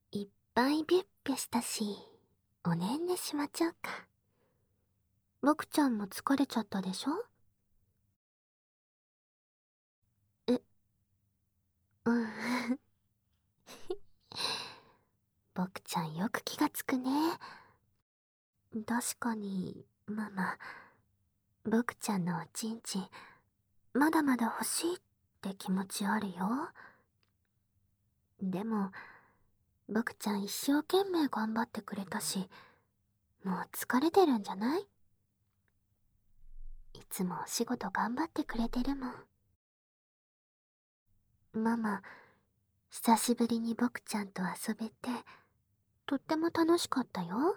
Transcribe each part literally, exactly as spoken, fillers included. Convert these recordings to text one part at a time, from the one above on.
いっぱいビュッビュしたし、おねんねしまっちゃうか。僕ちゃんも疲れちゃったでしょ？え、うん。僕ちゃんよく気がつくね。確かに、ママ、僕ちゃんのおちんちん、まだまだ欲しいって気持ちあるよ。でも、僕ちゃん一生懸命頑張ってくれたし、もう疲れてるんじゃない？いつもお仕事頑張ってくれてるもん。ママ、久しぶりに僕ちゃんと遊べて、とっても楽しかったよ。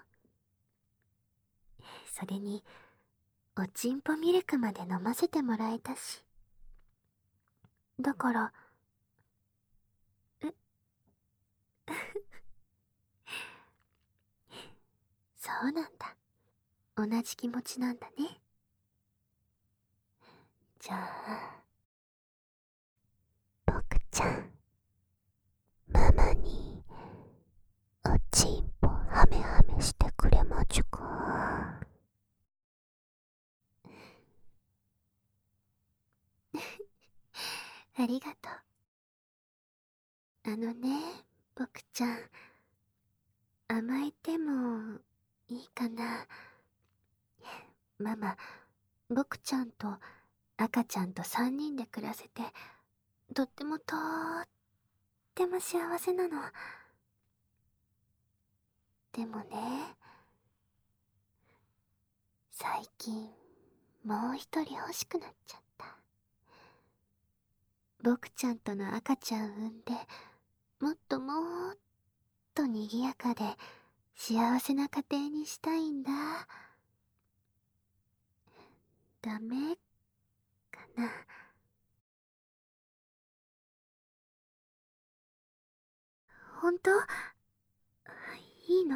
それに、おちんぽミルクまで飲ませてもらえたし。だから、えそうなんだ。同じ気持ちなんだね。じゃあ、僕ちゃん、ママに、おちんぽハメハメしてくれまちゅか。ありがとう。あのね、僕ちゃん、甘えてもいいかな。ママ、僕ちゃんと赤ちゃんとさんにんで暮らせて、とってもとーっても幸せなの。でもね、最近もう一人欲しくなっちゃった。僕ちゃんとの赤ちゃん産んで、もっともーっと賑やかで幸せな家庭にしたいんだ。ダメかな。ほんと？いいの？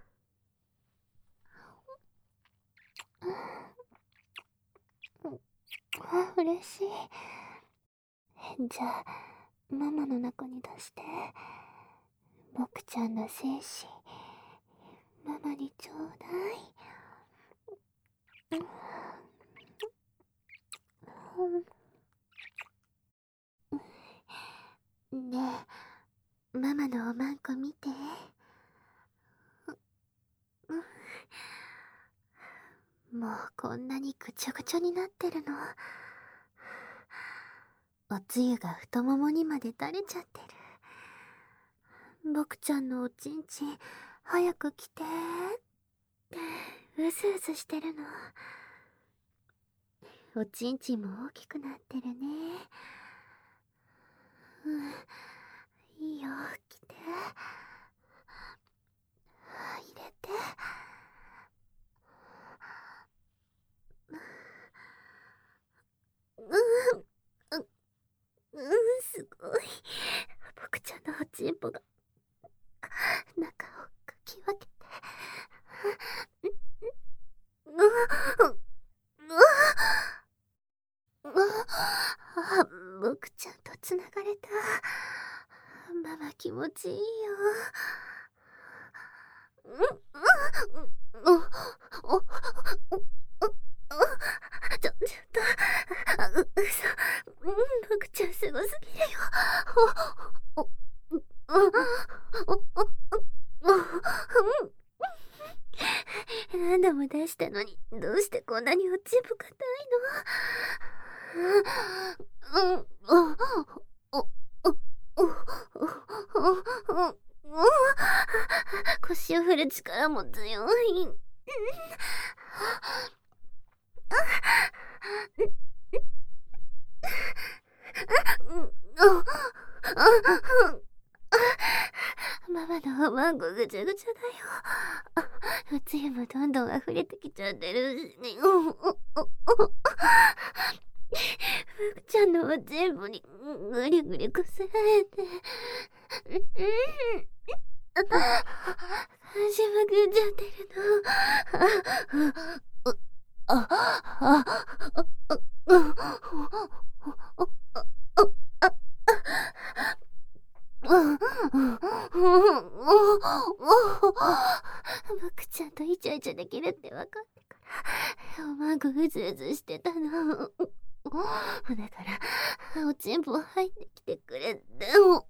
あ、嬉しい。じゃあ、ママの中に出して。僕ちゃんの精子、ママにちょうだい。ねえ、ママのおまんこ見て。もうこんなにぐちゃぐちゃになってるの。おつゆが太ももにまで垂れちゃってる。僕ちゃんのおちんちん、早く来てってうずうずしてるの。おちんちんも大きくなってるね。うん、いいよ、来て。入れて。うん、うん、うん、すごい。僕ちゃんのおちんぽが中をかき分けて。うわ、うわ、うわ、あ、僕ちゃんとつながれた。ママ気持ちいいよ。うん、うん、うん、お、お、お、ちょ、ちょっと、あ、う、嘘、うん、僕ちゃんすごすぎるよ。お、お、うん、お、お、お、お、うん。何度も出したのに、どうしてこんなにおちんぽ硬いの？うん、お、お、お、お、お、お、腰を振る力も強い。ママのおまんこぐちゃぐちゃだよ。おつゆもどんどん溢れてきちゃってるしね。ふくちゃんのおちんぽにぐりぐりこすられて。足まくっちゃってるの。あ、あ、あ、 イチャイチャできるって分かってからおまんこうずうずしてたの。だからおちんぽ入ってきてくれても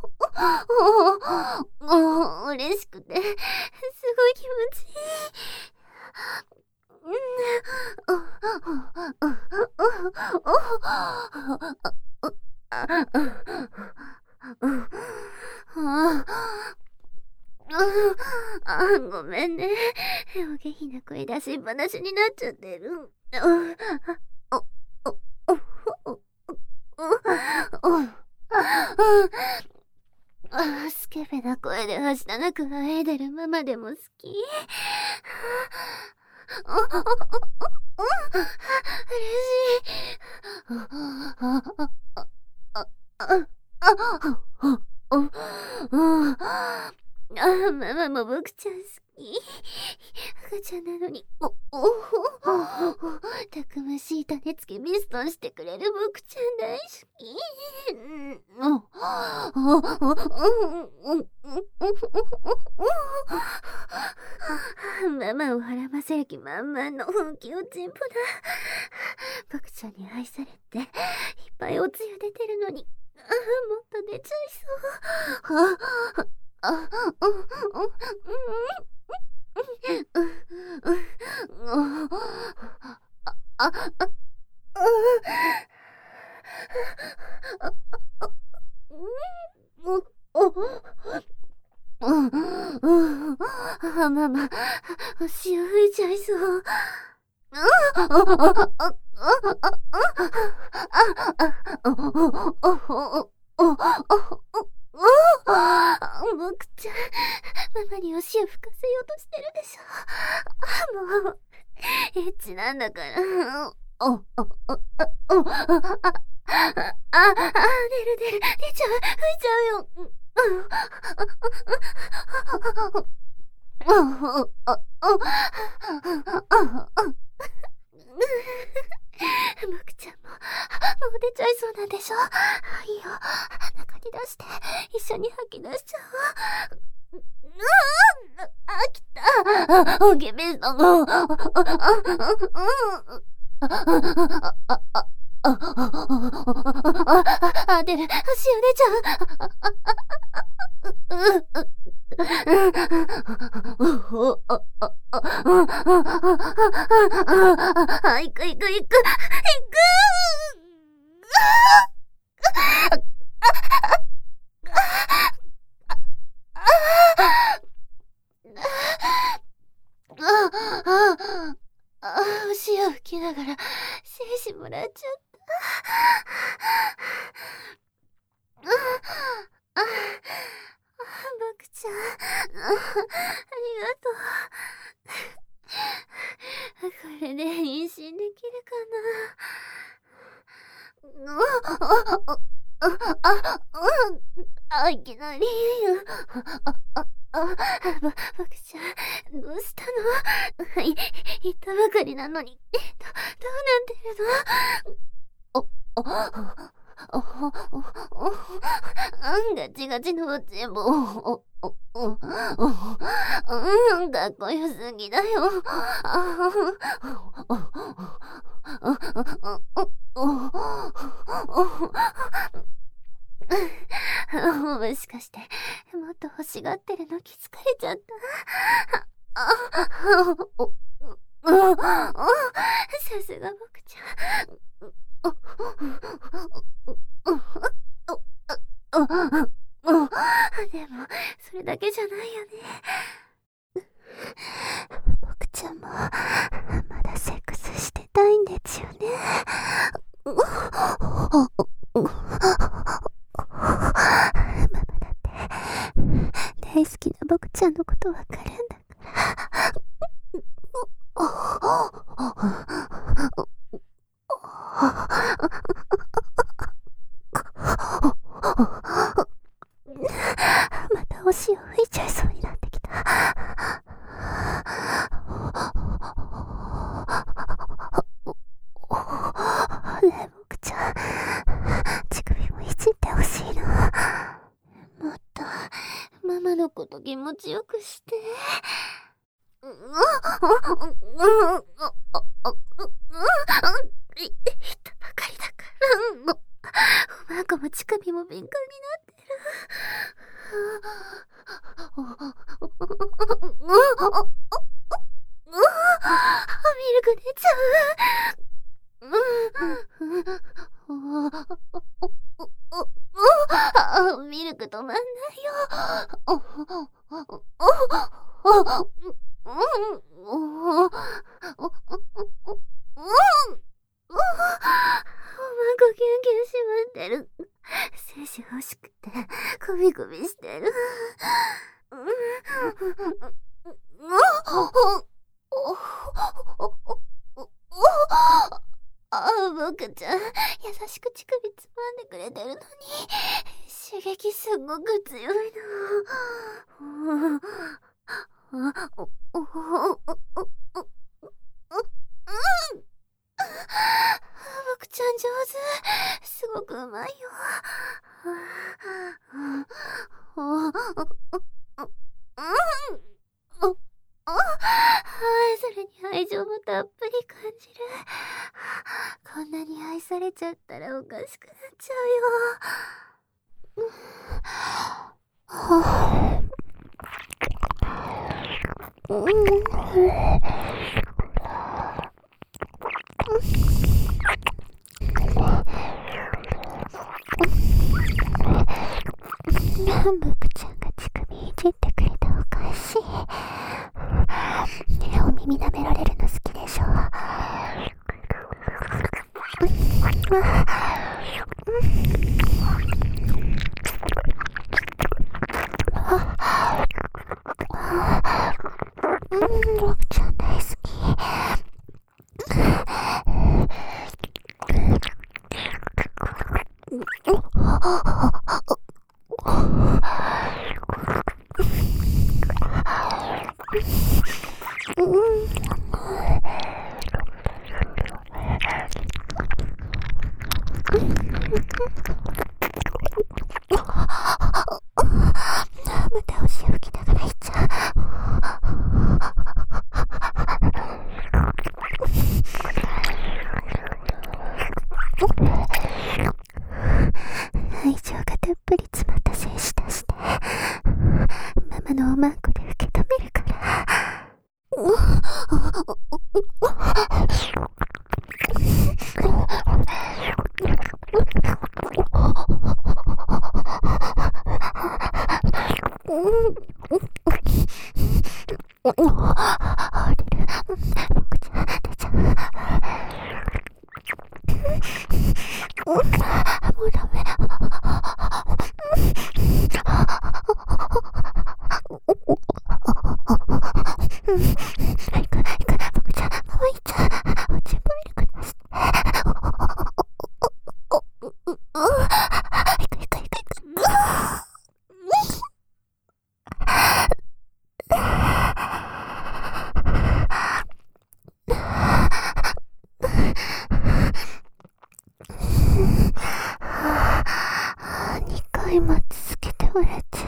お嬉しくてすごい気持ちいい。あ、ごめんね。お下品な声出しっぱなしになっちゃってる。スケベな声ではしたなくあえいでるママでも好き。あ、ママも僕ちゃん好き。赤ちゃんなのにおおたくましい種付けミストンしてくれる僕ちゃん大好き。ママをはらませる気満々の本気おちんぽだ。僕ちゃんに愛されていっぱいおつゆ出てるのに、あ、もっと出ちゃいそう。あ、あ、ママ、潮吹いちゃいそう。僕ちゃん、ママにお塩吹かせようとしてるでしょ。もうエッチなんだから。おおおおおああ出る出る出ちゃう吹いちゃうよ。僕ちゃんももう出ちゃいそうなんでしょ。いいよ、中に出して一緒に吐き出しちゃおう。あ、来た。おけべさんがあ、出る、塩出ちゃう。行く行く行く行く。お塩吹きながら精子もらっちゃった。僕ちゃん、ありがとう。これで妊娠できるかな。あ、いきなり。僕ちゃん、どうしたの？い、言ったばかりなのに、ど、どうなってるの？お、お、お、お、ガチガチのおちんぼ、お、お、お、うん、かっこよすぎだよ。もしかしてもっと欲しがってるの気づかれちゃった。さすが僕ちゃん。でもそれだけじゃないよね。僕ちゃんもまだセックスしてたいんですよね。ママだって大好きな僕ちゃんのことわかるんだから。またお塩吹いちゃいそうになってきた。ねえ僕ちゃん、乳首もいじってほしいな。もっとママのこと気持ちよくして。 いたばかりだから、おまんこも乳首も敏感になってる。ミルク出ちゃう。ミルク止まんないよ。おまんこキュンキュンしまってる。精子欲しくてコビコビしてる。ああ、僕ちゃん優しく乳首つまんでくれてるのに刺激すごく強いの。僕ちゃん上手。すごくうまいよ。それに愛情もたっぷり感じる。こんなに愛されちゃったらおかしくなっちゃうよ。僕ちゃんが乳首いじってくれたお返し。お耳舐められるの好きでしょ。僕ちゃん大好き。またお潮吹きながら言っちゃう。愛情がたっぷり詰まった精子出してママのおまんこで受け止めるから。僕ちゃん出ちゃう。もうダメ。いくいく、僕ちゃん可愛いちゃん。おちんぽミルク出して。いくいくいくいく。にかいも続けて笑っちゃった。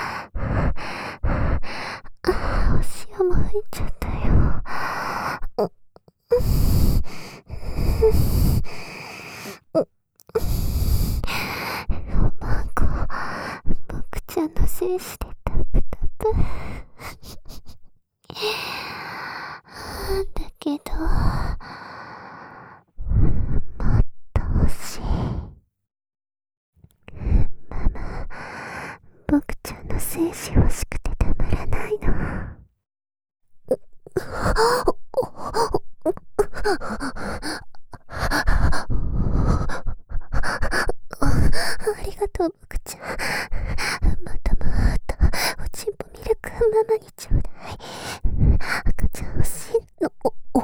お塩も入っちゃったよ。おまんこ、僕ちゃんの精子でタップタップ。だけどもっと欲しい。ママ、僕ちゃんの精子欲しくてたまらないの。ありがとう、僕ちゃん。またまたおちんぽミルクママにちょうだい。赤ちゃん欲しいの。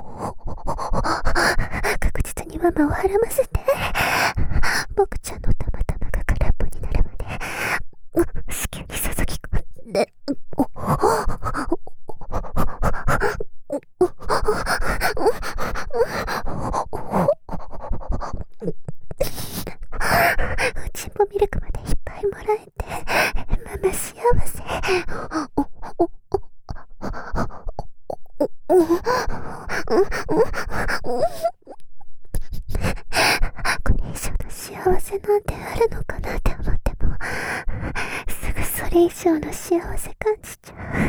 確実にママをはらませて。僕ちゃんのたまたまが空っぽになるまで子宮に注ぎ込んで。おちんぽミルクまでいっぱいもらえてママ幸せ。 れ以上の幸せ感じちゃう。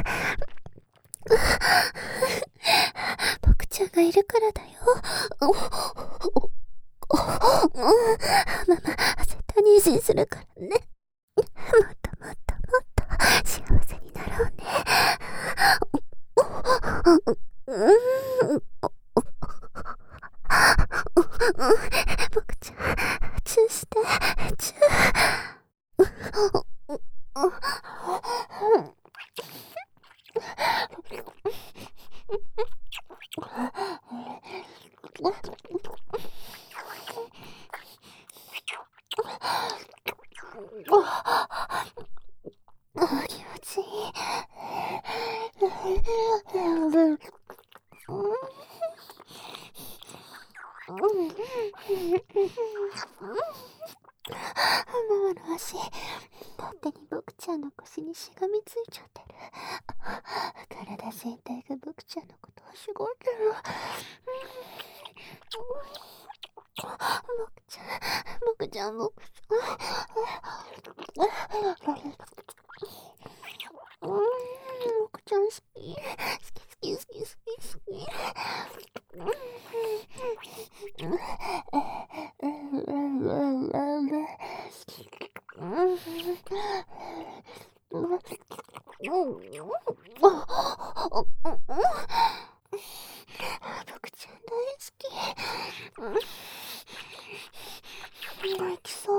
僕ちゃんがいるからだよ。ママ、絶対妊娠するからね。もっともっともっと幸せになろうね。僕ちゃん、チューして、チュー。気持ちいい。ママの足、勝手に僕ちゃんの腰にしがみついちゃってる。体全体が僕ちゃんのことをしごいてる。僕ちゃん、僕ちゃん、僕ちゃん。僕ちゃん好き。好き好き好き好き好き。僕ちゃん大好き。泣きそう。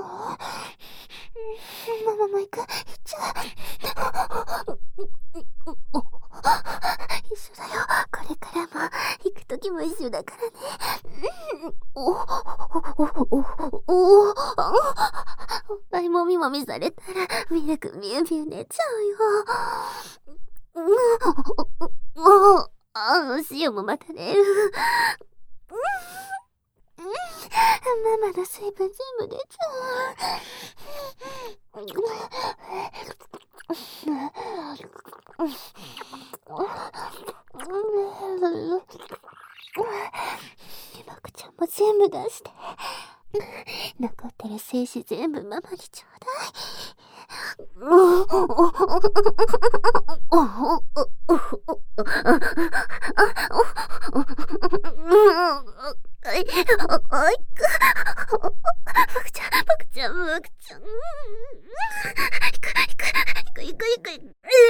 ママも行く。行っちゃう。一緒だよ。これからも行くときも一緒だからね。おおおおおおっぱいもみもみされたらミルクみゅうみゅう出ちゃうよ。もうあ塩もまた出る。ママの水分全部出ちゃう。僕ちゃんも全部出して。残ってる精子全部ママにちょうだい。あい、あいく。僕ちゃん、僕ちゃん、僕ちゃん。いく、いく、いく、いく、いく、いく。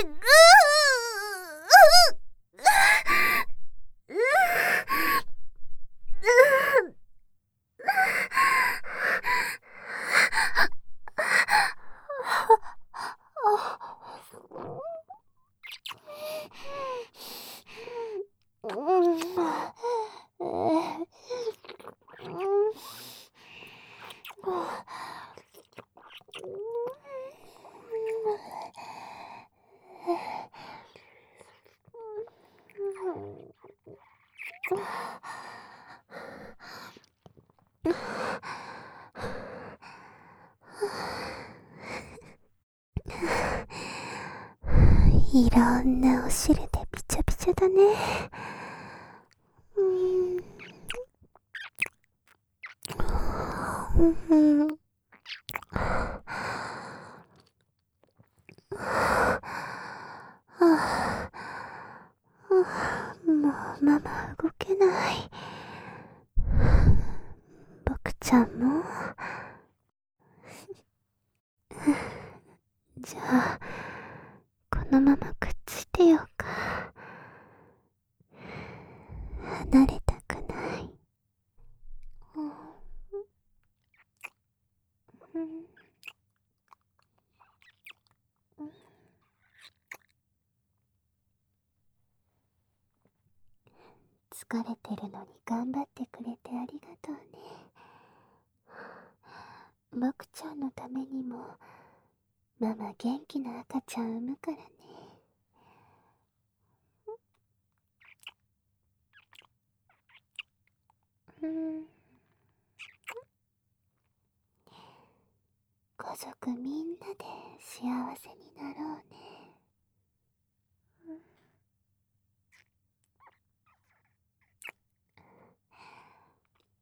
いろんなお汁でびちゃびちゃだね。うんうん、もうママ動けない。僕ちゃんもじゃあこのままくっついてようか。離れたくない。疲れてるのに頑張ってくれてありがとうね。僕ちゃんのためにもママ元気な赤ちゃん産むからね。うん、家族みんなで幸せになろうね。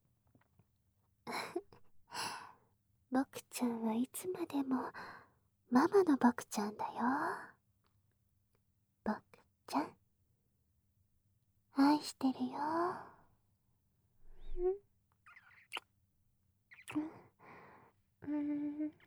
僕ちゃんはいつまでもママのボクちゃんだよ。ボクちゃん、愛してるよ。うん、うん、